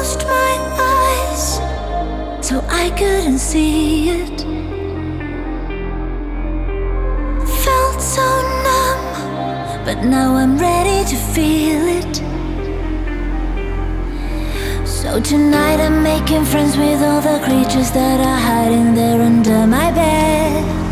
closed my eyes so I couldn't see it. Felt so numb, but now I'm ready to feel it. So tonight I'm making friends with all the creatures that are hiding there under my bed.